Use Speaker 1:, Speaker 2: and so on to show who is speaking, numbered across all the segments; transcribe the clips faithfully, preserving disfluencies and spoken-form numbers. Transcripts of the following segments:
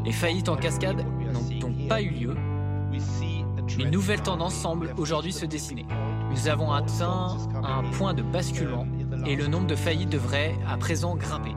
Speaker 1: Les faillites en cascade n'ont donc pas eu lieu. Une nouvelle tendance semble aujourd'hui se dessiner. Nous avons atteint un point de basculement et le nombre de faillites devrait à présent grimper.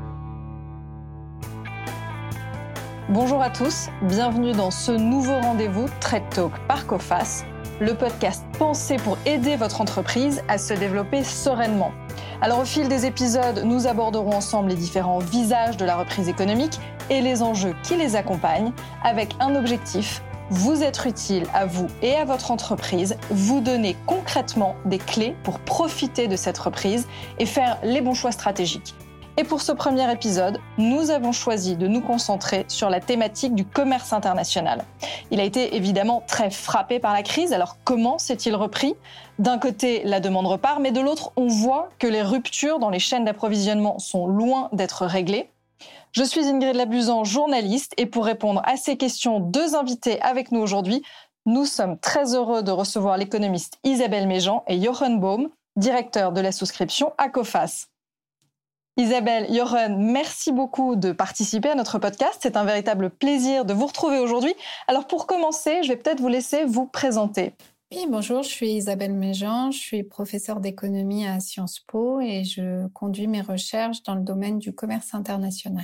Speaker 2: Bonjour à tous, bienvenue dans ce nouveau rendez-vous Trade Talk par Coface, le podcast pensé pour aider votre entreprise à se développer sereinement. Alors au fil des épisodes, nous aborderons ensemble les différents visages de la reprise économique et les enjeux qui les accompagnent avec un objectif, vous être utile à vous et à votre entreprise, vous donner concrètement des clés pour profiter de cette reprise et faire les bons choix stratégiques. Et pour ce premier épisode, nous avons choisi de nous concentrer sur la thématique du commerce international. Il a été évidemment très frappé par la crise, alors comment s'est-il repris ? D'un côté, la demande repart, mais de l'autre, on voit que les ruptures dans les chaînes d'approvisionnement sont loin d'être réglées. Je suis Ingrid Labuzan, journaliste, et pour répondre à ces questions, deux invités avec nous aujourd'hui. Nous sommes très heureux de recevoir l'économiste Isabelle Méjean et Jochen Baum, directeur de la souscription à Coface. Isabelle, Jochen, merci beaucoup de participer à notre podcast. C'est un véritable plaisir de vous retrouver aujourd'hui. Alors pour commencer, je vais peut-être vous laisser vous présenter.
Speaker 3: Oui, bonjour, je suis Isabelle Méjean, je suis professeure d'économie à Sciences Po et je conduis mes recherches dans le domaine du commerce international.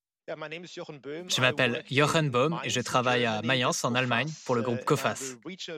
Speaker 1: Je m'appelle Jochen Baum et je travaille à Mayence en Allemagne pour le groupe Coface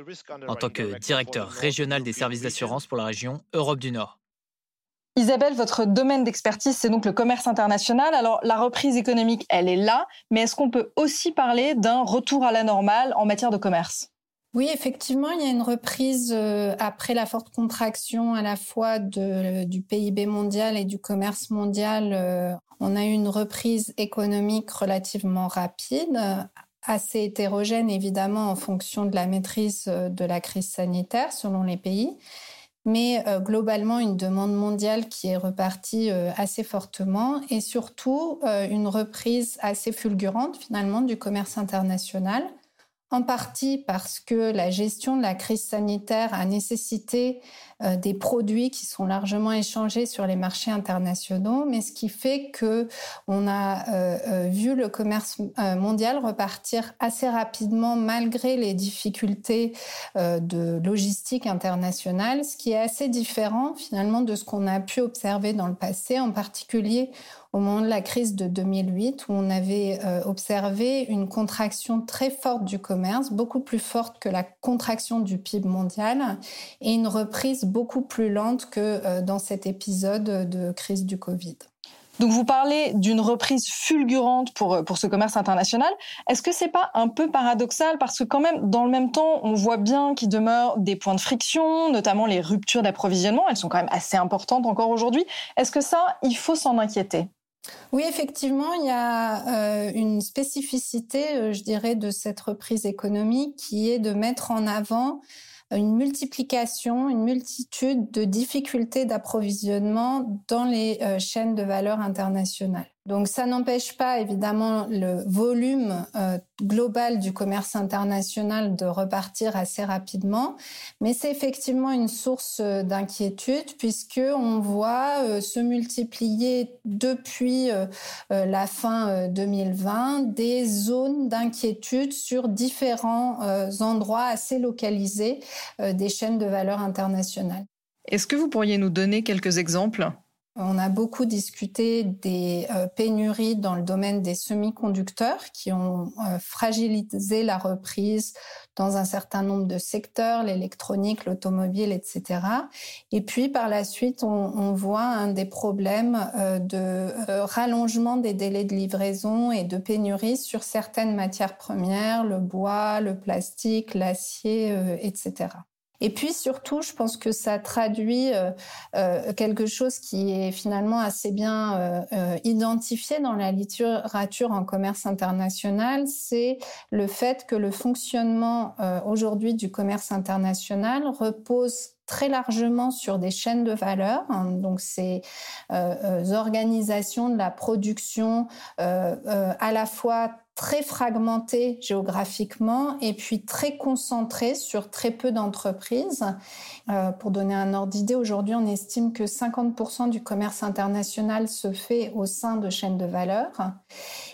Speaker 1: en tant que directeur régional des services d'assurance pour la région Europe du Nord.
Speaker 2: Isabelle, votre domaine d'expertise, c'est donc le commerce international. Alors, la reprise économique, elle est là, mais est-ce qu'on peut aussi parler d'un retour à la normale en matière de commerce ?
Speaker 3: Oui, effectivement, il y a une reprise euh, après la forte contraction à la fois de, du P I B mondial et du commerce mondial. Euh, on a eu une reprise économique relativement rapide, assez hétérogène évidemment en fonction de la maîtrise de la crise sanitaire selon les pays. Mais euh, globalement, une demande mondiale qui est repartie euh, assez fortement et surtout euh, une reprise assez fulgurante finalement du commerce international, en partie parce que la gestion de la crise sanitaire a nécessité euh, des produits qui sont largement échangés sur les marchés internationaux, mais ce qui fait que on a euh, euh, vu le commerce euh, mondial repartir assez rapidement malgré les difficultés euh, de logistique internationale, ce qui est assez différent finalement de ce qu'on a pu observer dans le passé, en particulier au moment de la crise de deux mille huit, où on avait euh, observé une contraction très forte du commerce, beaucoup plus forte que la contraction du P I B mondial, et une reprise beaucoup plus lente que euh, dans cet épisode de crise du Covid.
Speaker 2: Donc vous parlez d'une reprise fulgurante pour, pour ce commerce international. Est-ce que c'est pas un peu paradoxal parce que quand même, dans le même temps, on voit bien qu'il demeure des points de friction, notamment les ruptures d'approvisionnement, elles sont quand même assez importantes encore aujourd'hui. Est-ce que ça, il faut s'en inquiéter ?
Speaker 3: Oui, effectivement, il y a euh, une spécificité, euh, je dirais, de cette reprise économique qui est de mettre en avant une multiplication, une multitude de difficultés d'approvisionnement dans les euh, chaînes de valeur internationales. Donc ça n'empêche pas évidemment le volume euh, global du commerce international de repartir assez rapidement, mais c'est effectivement une source d'inquiétude puisque on voit euh, se multiplier depuis euh, euh, la fin euh, deux mille vingt des zones d'inquiétude sur différents euh, endroits assez localisés euh, des chaînes de valeur internationales.
Speaker 2: Est-ce que vous pourriez nous donner quelques exemples ?
Speaker 3: On a beaucoup discuté des euh, pénuries dans le domaine des semi-conducteurs qui ont euh, fragilisé la reprise dans un certain nombre de secteurs, l'électronique, l'automobile, et cetera. Et puis, par la suite, on, on voit un des problèmes euh, de euh, rallongement des délais de livraison et de pénurie sur certaines matières premières, le bois, le plastique, l'acier, euh, et cetera. Et puis surtout, je pense que ça traduit euh, euh, quelque chose qui est finalement assez bien euh, euh, identifié dans la littérature en commerce international, c'est le fait que le fonctionnement euh, aujourd'hui du commerce international repose très largement sur des chaînes de valeur, hein, donc ces euh, euh, organisations de la production euh, euh, à la fois très fragmenté géographiquement et puis très concentré sur très peu d'entreprises. Euh, pour donner un ordre d'idée, aujourd'hui, on estime que cinquante pour cent du commerce international se fait au sein de chaînes de valeur.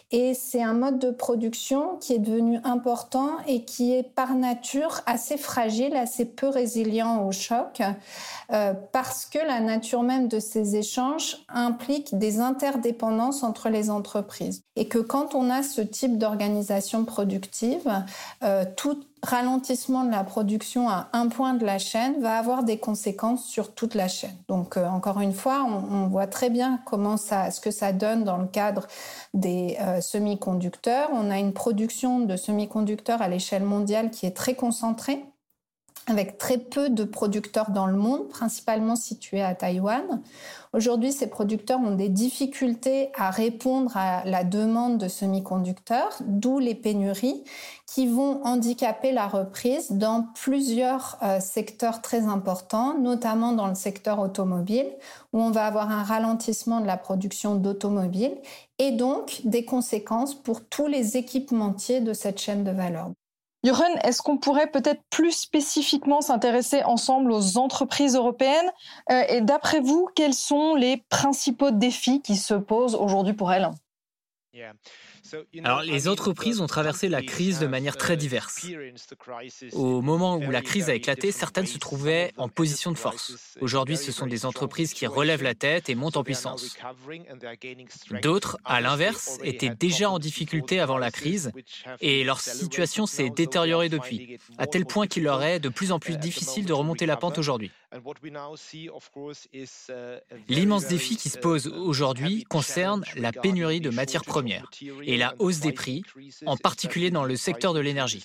Speaker 3: Et c'est un mode de production qui est devenu important et qui est par nature assez fragile, assez peu résilient au choc, euh, parce que la nature même de ces échanges implique des interdépendances entre les entreprises. Et que quand on a ce type d'organisation productive, euh, tout ralentissement de la production à un point de la chaîne va avoir des conséquences sur toute la chaîne. Donc, euh, encore une fois, on, on voit très bien comment ça, ce que ça donne dans le cadre des euh, semi-conducteurs. On a une production de semi-conducteurs à l'échelle mondiale qui est très concentrée, avec très peu de producteurs dans le monde, principalement situés à Taïwan. Aujourd'hui, ces producteurs ont des difficultés à répondre à la demande de semi-conducteurs, d'où les pénuries qui vont handicaper la reprise dans plusieurs euh, secteurs très importants, notamment dans le secteur automobile, où on va avoir un ralentissement de la production d'automobiles et donc des conséquences pour tous les équipementiers de cette chaîne de valeur.
Speaker 2: Jochen, est-ce qu'on pourrait peut-être plus spécifiquement s'intéresser ensemble aux entreprises européennes euh, et d'après vous, quels sont les principaux défis qui se posent aujourd'hui pour elles ?
Speaker 1: Alors, les entreprises ont traversé la crise de manière très diverse. Au moment où la crise a éclaté, certaines se trouvaient en position de force. Aujourd'hui, ce sont des entreprises qui relèvent la tête et montent en puissance. D'autres, à l'inverse, étaient déjà en difficulté avant la crise et leur situation s'est détériorée depuis, à tel point qu'il leur est de plus en plus difficile de remonter la pente aujourd'hui. L'immense défi qui se pose aujourd'hui concerne la pénurie de matières premières et la hausse des prix, en particulier dans le secteur de l'énergie.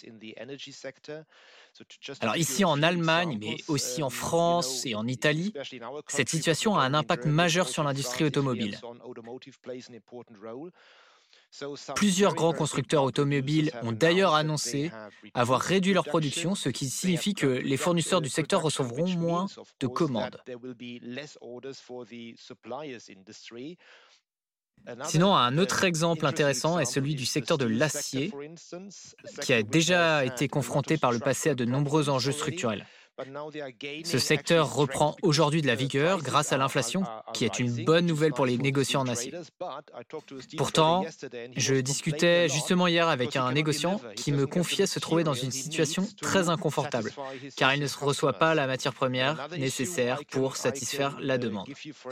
Speaker 1: Alors ici en Allemagne, mais aussi en France et en Italie, cette situation a un impact majeur sur l'industrie automobile. Plusieurs grands constructeurs automobiles ont d'ailleurs annoncé avoir réduit leur production, ce qui signifie que les fournisseurs du secteur recevront moins de commandes. Sinon, un autre exemple intéressant est celui du secteur de l'acier, qui a déjà été confronté par le passé à de nombreux enjeux structurels. Ce secteur reprend aujourd'hui de la vigueur grâce à l'inflation, qui est une bonne nouvelle pour les négociants en acier. Pourtant, je discutais justement hier avec un négociant qui me confiait se trouver dans une situation très inconfortable, car il ne reçoit pas la matière première nécessaire pour satisfaire la demande.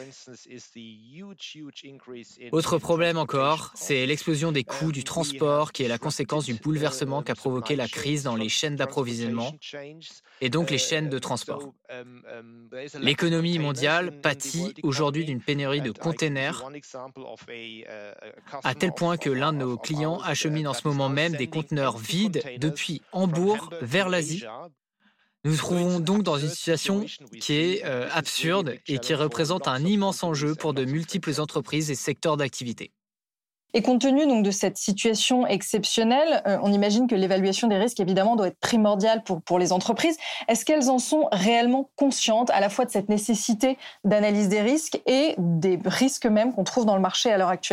Speaker 1: Autre problème encore, c'est l'explosion des coûts du transport qui est la conséquence du bouleversement qu'a provoqué la crise dans les chaînes d'approvisionnement et donc les chaînes de transport. L'économie mondiale pâtit aujourd'hui d'une pénurie de containers, à tel point que l'un de nos clients achemine en ce moment même des conteneurs vides depuis Hambourg vers l'Asie. Nous nous trouvons donc dans une situation qui est euh, absurde et qui représente un immense enjeu pour de multiples entreprises et secteurs d'activité.
Speaker 2: Et compte tenu donc de cette situation exceptionnelle, euh, on imagine que l'évaluation des risques, évidemment, doit être primordiale pour, pour les entreprises. Est-ce qu'elles en sont réellement conscientes à la fois de cette nécessité d'analyse des risques et des risques même qu'on trouve dans le marché à l'heure actuelle ?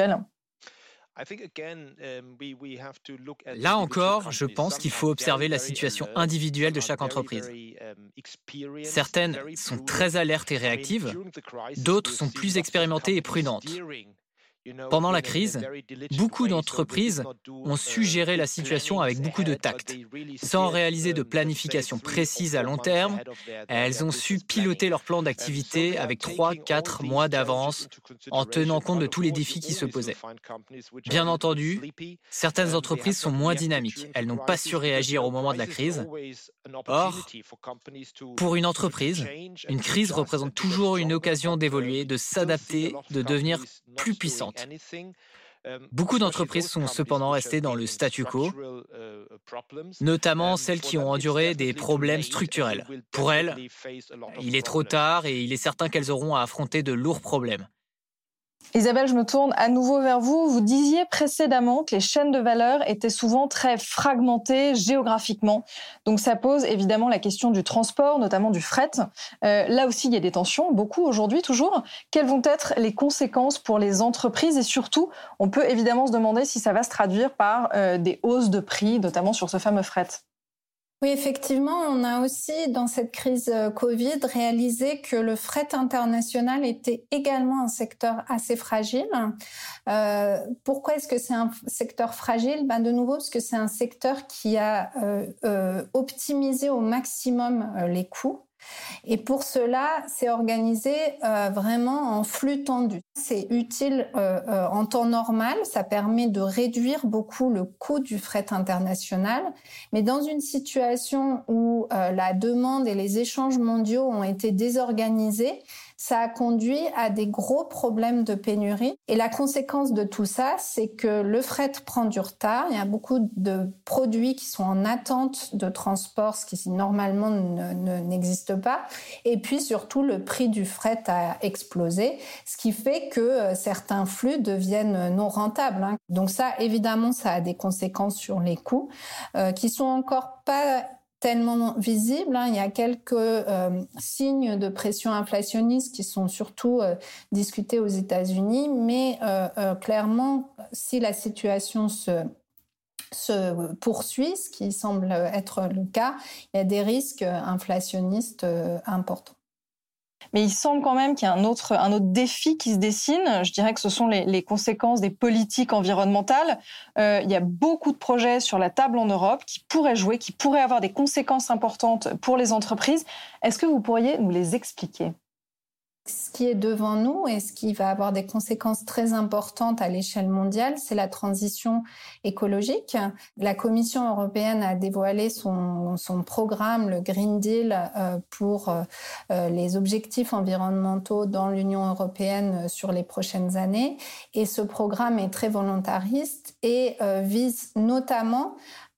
Speaker 1: Là encore, je pense qu'il faut observer la situation individuelle de chaque entreprise. Certaines sont très alertes et réactives, d'autres sont plus expérimentées et prudentes. Pendant la crise, beaucoup d'entreprises ont su gérer la situation avec beaucoup de tact. Sans réaliser de planification précise à long terme, elles ont su piloter leur plan d'activité avec trois à quatre mois d'avance en tenant compte de tous les défis qui se posaient. Bien entendu, certaines entreprises sont moins dynamiques. Elles n'ont pas su réagir au moment de la crise. Or, pour une entreprise, une crise représente toujours une occasion d'évoluer, de s'adapter, de devenir plus puissante. Beaucoup d'entreprises sont cependant restées dans le statu quo, notamment celles qui ont enduré des problèmes structurels. Pour elles, il est trop tard et il est certain qu'elles auront à affronter de lourds problèmes.
Speaker 2: Isabelle, je me tourne à nouveau vers vous. Vous disiez précédemment que les chaînes de valeur étaient souvent très fragmentées géographiquement. Donc ça pose évidemment la question du transport, notamment du fret. Euh, là aussi, il y a des tensions, beaucoup aujourd'hui toujours. Quelles vont être les conséquences pour les entreprises ? Et surtout, on peut évidemment se demander si ça va se traduire par euh, des hausses de prix, notamment sur ce fameux fret.
Speaker 3: Oui, effectivement, on a aussi, dans cette crise Covid, réalisé que le fret international était également un secteur assez fragile. Euh, pourquoi est-ce que c'est un secteur fragile ? Ben de nouveau, parce que c'est un secteur qui a euh, euh, optimisé au maximum euh, les coûts. Et pour cela, c'est organisé euh, vraiment en flux tendu. C'est utile euh, euh, en temps normal, ça permet de réduire beaucoup le coût du fret international. Mais dans une situation où euh, la demande et les échanges mondiaux ont été désorganisés, ça a conduit à des gros problèmes de pénurie. Et la conséquence de tout ça, c'est que le fret prend du retard. Il y a beaucoup de produits qui sont en attente de transport, ce qui normalement ne, ne, n'existe pas. Et puis surtout, le prix du fret a explosé, ce qui fait que euh, certains flux deviennent non rentables. Hein. Donc ça, évidemment, ça a des conséquences sur les coûts euh, qui sont encore pas tellement visible. Hein. Il y a quelques euh, signes de pression inflationniste qui sont surtout euh, discutés aux États-Unis, mais euh, euh, clairement, si la situation se, se poursuit, ce qui semble être le cas, il y a des risques inflationnistes euh, importants.
Speaker 2: Mais il semble quand même qu'il y a un autre, un autre défi qui se dessine. Je dirais que ce sont les, les conséquences des politiques environnementales. Euh, il y a beaucoup de projets sur la table en Europe qui pourraient jouer, qui pourraient avoir des conséquences importantes pour les entreprises. Est-ce que vous pourriez nous les expliquer ?
Speaker 3: Ce qui est devant nous et ce qui va avoir des conséquences très importantes à l'échelle mondiale, c'est la transition écologique. La Commission européenne a dévoilé son, son programme, le Green Deal, euh, pour euh, les objectifs environnementaux dans l'Union européenne sur les prochaines années. Et ce programme est très volontariste et euh, vise notamment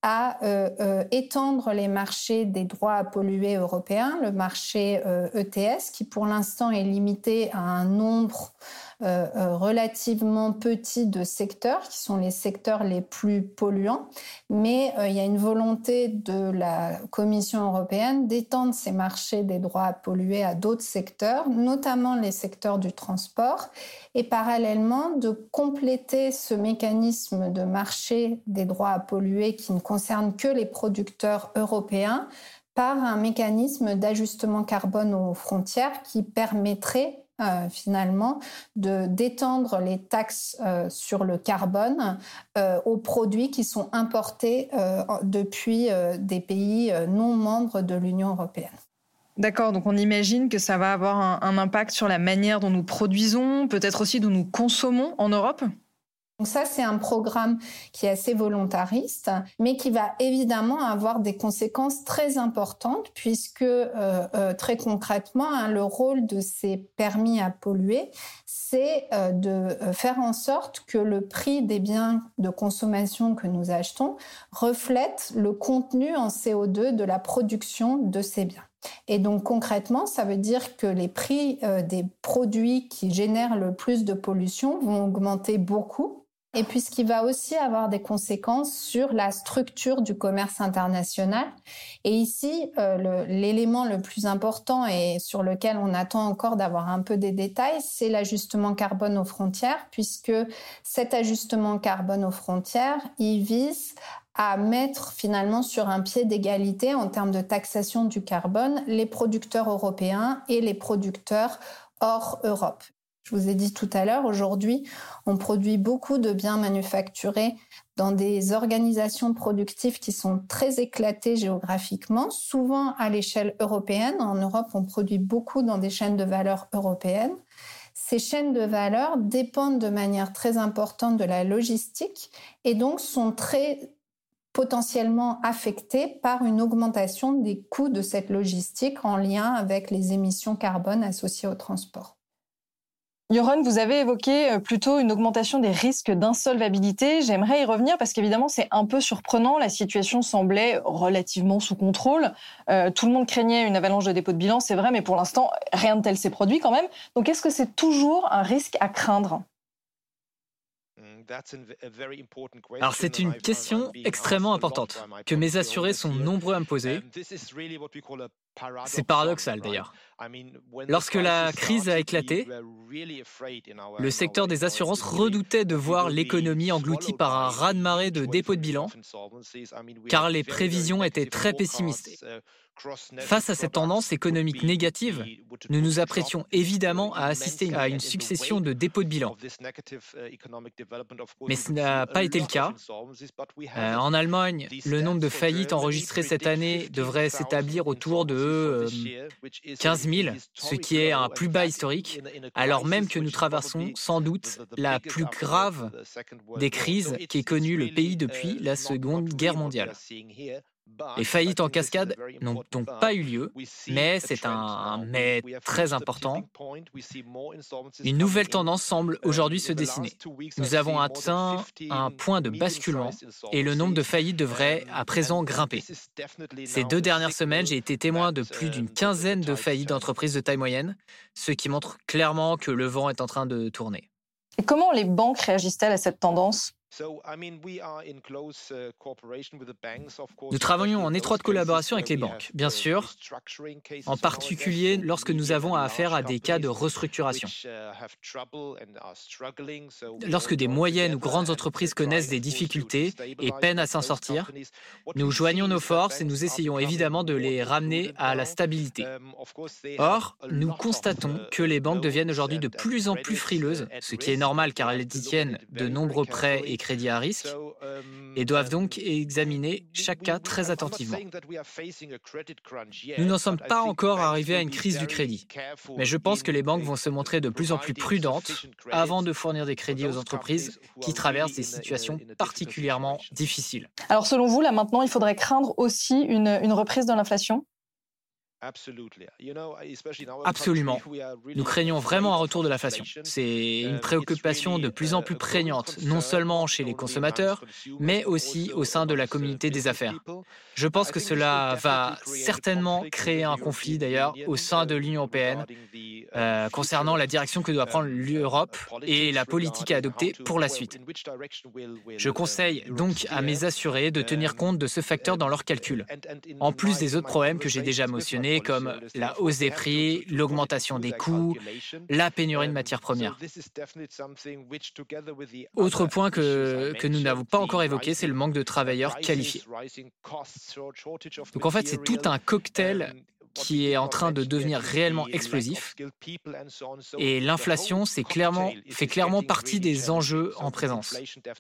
Speaker 3: à euh, euh, étendre les marchés des droits à polluer européens, le marché euh, E T S, qui pour l'instant est limité à un nombre euh, euh, relativement petit de secteurs, qui sont les secteurs les plus polluants. Mais euh, il y a une volonté de la Commission européenne d'étendre ces marchés des droits à polluer à d'autres secteurs, notamment les secteurs du transport, et parallèlement de compléter ce mécanisme de marché des droits à polluer qui ne concerne que les producteurs européens par un mécanisme d'ajustement carbone aux frontières qui permettrait euh, finalement de, d'étendre les taxes euh, sur le carbone euh, aux produits qui sont importés euh, depuis euh, des pays euh, non membres de l'Union européenne.
Speaker 2: D'accord, donc on imagine que ça va avoir un, un impact sur la manière dont nous produisons, peut-être aussi dont nous consommons en Europe ?
Speaker 3: Donc ça, c'est un programme qui est assez volontariste, mais qui va évidemment avoir des conséquences très importantes puisque euh, euh, très concrètement, hein, le rôle de ces permis à polluer, c'est euh, de faire en sorte que le prix des biens de consommation que nous achetons reflète le contenu en C O deux de la production de ces biens. Et donc concrètement, ça veut dire que les prix euh, des produits qui génèrent le plus de pollution vont augmenter beaucoup. Et puis, ce qui va aussi avoir des conséquences sur la structure du commerce international. Et ici, euh, le, l'élément le plus important et sur lequel on attend encore d'avoir un peu des détails, c'est l'ajustement carbone aux frontières, puisque cet ajustement carbone aux frontières, il vise à mettre finalement sur un pied d'égalité en termes de taxation du carbone les producteurs européens et les producteurs hors Europe. Je vous ai dit tout à l'heure, aujourd'hui, on produit beaucoup de biens manufacturés dans des organisations productives qui sont très éclatées géographiquement, souvent à l'échelle européenne. En Europe, on produit beaucoup dans des chaînes de valeur européennes. Ces chaînes de valeur dépendent de manière très importante de la logistique et donc sont très potentiellement affectées par une augmentation des coûts de cette logistique en lien avec les émissions carbone associées au transport.
Speaker 2: Yoron, vous avez évoqué plutôt une augmentation des risques d'insolvabilité. J'aimerais y revenir parce qu'évidemment, c'est un peu surprenant. La situation semblait relativement sous contrôle. Euh, tout le monde craignait une avalanche de dépôts de bilan, c'est vrai, mais pour l'instant, rien de tel s'est produit quand même. Donc, est-ce que c'est toujours un risque à craindre ?
Speaker 1: Alors c'est une question extrêmement importante que mes assurés sont nombreux à me poser. C'est paradoxal d'ailleurs. Lorsque la crise a éclaté, le secteur des assurances redoutait de voir l'économie engloutie par un raz-de-marée de dépôts de bilan, car les prévisions étaient très pessimistes. Face à cette tendance économique négative, nous nous apprêtions évidemment à assister à une succession de dépôts de bilan. Mais ce n'a pas été le cas. Euh, en Allemagne, le nombre de faillites enregistrées cette année devrait s'établir autour de euh, quinze mille, ce qui est un plus bas historique, alors même que nous traversons sans doute la plus grave des crises qu'ait connue le pays depuis la Seconde Guerre mondiale. Les faillites en cascade n'ont donc pas eu lieu, mais c'est un, un mais très important. Une nouvelle tendance semble aujourd'hui se dessiner. Nous avons atteint un point de basculement et le nombre de faillites devrait à présent grimper. Ces deux dernières semaines, j'ai été témoin de plus d'une quinzaine de faillites d'entreprises de taille moyenne, ce qui montre clairement que le vent est en train de tourner.
Speaker 2: Et comment les banques réagissent-elles à cette tendance ?
Speaker 1: Nous travaillons en étroite collaboration avec les banques, bien sûr, en particulier lorsque nous avons affaire à des cas de restructuration. Lorsque des moyennes ou grandes entreprises connaissent des difficultés et peinent à s'en sortir, nous joignons nos forces et nous essayons évidemment de les ramener à la stabilité. Or, nous constatons que les banques deviennent aujourd'hui de plus en plus frileuses, ce qui est normal car elles détiennent de nombreux prêts et crédits à risque et doivent donc examiner chaque cas très attentivement. Nous n'en sommes pas encore arrivés à une crise du crédit, mais je pense que les banques vont se montrer de plus en plus prudentes avant de fournir des crédits aux entreprises qui traversent des situations particulièrement difficiles.
Speaker 2: Alors selon vous, là maintenant, il faudrait craindre aussi une, une reprise de l'inflation ?
Speaker 1: Absolument. Nous craignons vraiment un retour de l'inflation. C'est une préoccupation de plus en plus prégnante, non seulement chez les consommateurs, mais aussi au sein de la communauté des affaires. Je pense que cela va certainement créer un conflit, d'ailleurs, au sein de l'Union européenne, euh, concernant la direction que doit prendre l'Europe et la politique à adopter pour la suite. Je conseille donc à mes assurés de tenir compte de ce facteur dans leurs calculs, en plus des autres problèmes que j'ai déjà mentionnés, comme la hausse des prix, l'augmentation des coûts, la pénurie de matières premières. Autre point que, que nous n'avons pas encore évoqué, c'est le manque de travailleurs qualifiés. Donc en fait, c'est tout un cocktail qui est en train de devenir réellement explosif. Et l'inflation c'est clairement, fait clairement partie des enjeux en présence.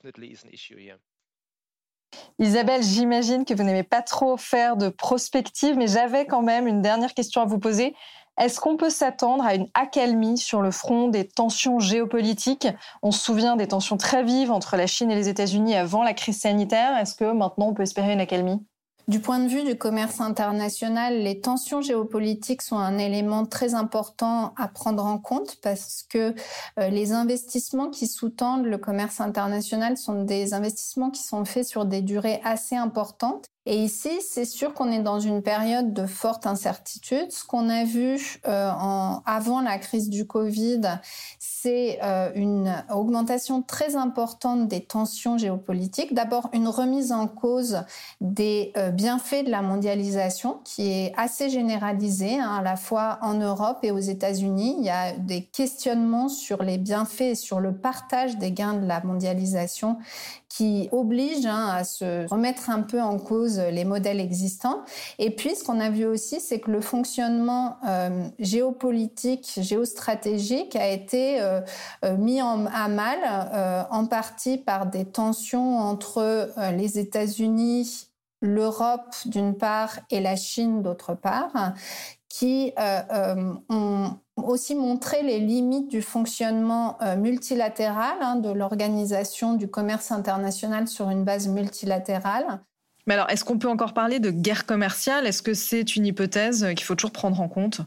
Speaker 2: Isabelle, j'imagine que vous n'aimez pas trop faire de prospective, mais j'avais quand même une dernière question à vous poser. Est-ce qu'on peut s'attendre à une accalmie sur le front des tensions géopolitiques ? On se souvient des tensions très vives entre la Chine et les États-Unis avant la crise sanitaire. Est-ce que maintenant on peut espérer une accalmie ?
Speaker 3: Du point de vue du commerce international, les tensions géopolitiques sont un élément très important à prendre en compte parce que euh, les investissements qui sous-tendent le commerce international sont des investissements qui sont faits sur des durées assez importantes. Et ici, c'est sûr qu'on est dans une période de forte incertitude. Ce qu'on a vu euh, en, avant la crise du Covid, c'est euh, une augmentation très importante des tensions géopolitiques. D'abord, une remise en cause des euh, bienfaits de la mondialisation qui est assez généralisée, hein, à la fois en Europe et aux États-Unis. Il y a des questionnements sur les bienfaits et sur le partage des gains de la mondialisation qui oblige hein, à se remettre un peu en cause les modèles existants. Et puis, ce qu'on a vu aussi, c'est que le fonctionnement euh, géopolitique, géostratégique a été euh, mis en, à mal, euh, en partie par des tensions entre euh, les États-Unis, l'Europe d'une part et la Chine d'autre part, qui euh, euh, ont aussi montré les limites du fonctionnement euh, multilatéral, hein, de l'organisation du commerce international sur une base multilatérale.
Speaker 2: Mais alors, est-ce qu'on peut encore parler de guerre commerciale ? Est-ce que c'est une hypothèse qu'il faut toujours prendre en compte ?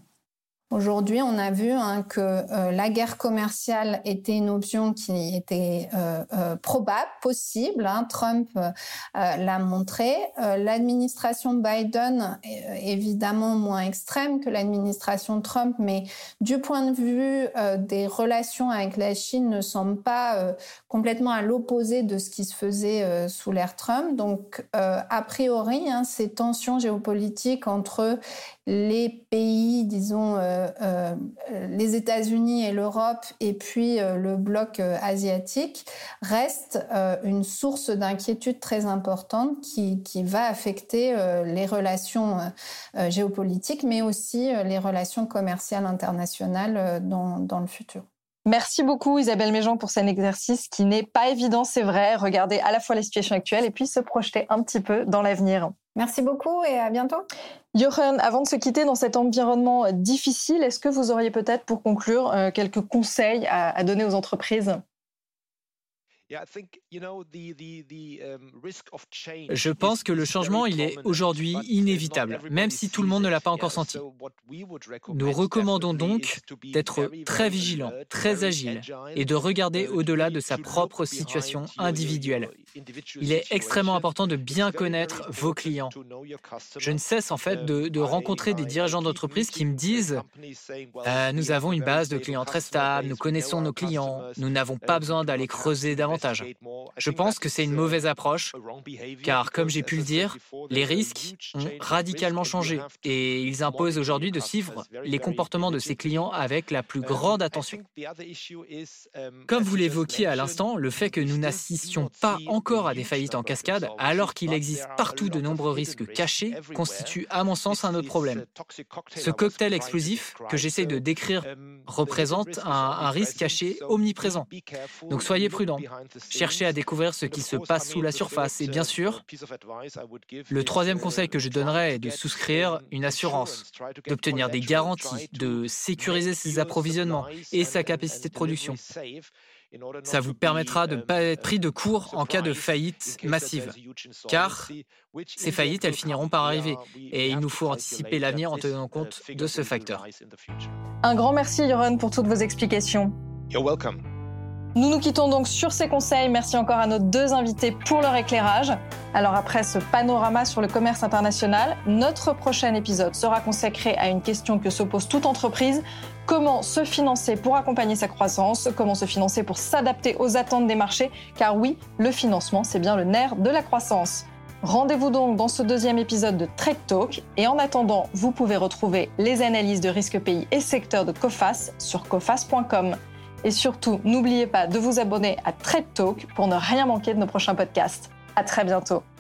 Speaker 3: Aujourd'hui, on a vu hein, que euh, la guerre commerciale était une option qui était euh, euh, probable, possible. Hein. Trump euh, l'a montré. Euh, l'administration Biden est évidemment moins extrême que l'administration Trump, mais du point de vue euh, des relations avec la Chine, ne semble pas euh, complètement à l'opposé de ce qui se faisait euh, sous l'ère Trump. Donc, euh, a priori, hein, ces tensions géopolitiques entre les pays, disons, euh, euh, les États-Unis et l'Europe, et puis euh, le bloc euh, asiatique, restent euh, une source d'inquiétude très importante qui, qui va affecter euh, les relations euh, géopolitiques, mais aussi euh, les relations commerciales internationales euh, dans, dans le futur.
Speaker 2: Merci beaucoup Isabelle Méjean pour cet exercice qui n'est pas évident, c'est vrai, regarder à la fois la situation actuelle et puis se projeter un petit peu dans l'avenir.
Speaker 3: Merci beaucoup et à bientôt.
Speaker 2: Jochen, avant de se quitter dans cet environnement difficile, est-ce que vous auriez peut-être pour conclure euh, quelques conseils à, à donner aux entreprises ?
Speaker 1: Je pense que le changement, il est aujourd'hui inévitable, même si tout le monde ne l'a pas encore senti. Nous recommandons donc d'être très vigilant, très agile et de regarder au-delà de sa propre situation individuelle. Il est extrêmement important de bien connaître vos clients. Je ne cesse en fait de, de rencontrer des dirigeants d'entreprises qui me disent euh, « Nous avons une base de clients très stable, nous connaissons nos clients, nous n'avons pas besoin d'aller creuser davantage. » Je pense que c'est une mauvaise approche, car comme j'ai pu le dire, les risques ont radicalement changé et ils imposent aujourd'hui de suivre les comportements de ses clients avec la plus grande attention. Comme vous l'évoquiez à l'instant, le fait que nous n'assistions pas encore à des faillites en cascade, alors qu'il existe partout de nombreux risques cachés, constitue à mon sens un autre problème. Ce cocktail explosif que j'essaie de décrire représente un, un risque caché omniprésent. Donc soyez prudents. Cherchez à découvrir ce qui se passe sous la surface. Et bien sûr, le troisième conseil que je donnerais est de souscrire une assurance, d'obtenir des garanties, de sécuriser ses approvisionnements et sa capacité de production. Ça vous permettra de ne pas être pris de court en cas de faillite massive. Car ces faillites, elles finiront par arriver. Et il nous faut anticiper l'avenir en tenant compte de ce facteur.
Speaker 2: Un grand merci, Jochen, pour toutes vos explications.
Speaker 4: You're welcome.
Speaker 2: Nous nous quittons donc sur ces conseils. Merci encore à nos deux invités pour leur éclairage. Alors après ce panorama sur le commerce international, notre prochain épisode sera consacré à une question que se pose toute entreprise. Comment se financer pour accompagner sa croissance ? Comment se financer pour s'adapter aux attentes des marchés ? Car oui, le financement, c'est bien le nerf de la croissance. Rendez-vous donc dans ce deuxième épisode de Trade Talk. Et en attendant, vous pouvez retrouver les analyses de risques pays et secteurs de Coface sur coface point com. Et surtout, n'oubliez pas de vous abonner à Trade Talk pour ne rien manquer de nos prochains podcasts. À très bientôt.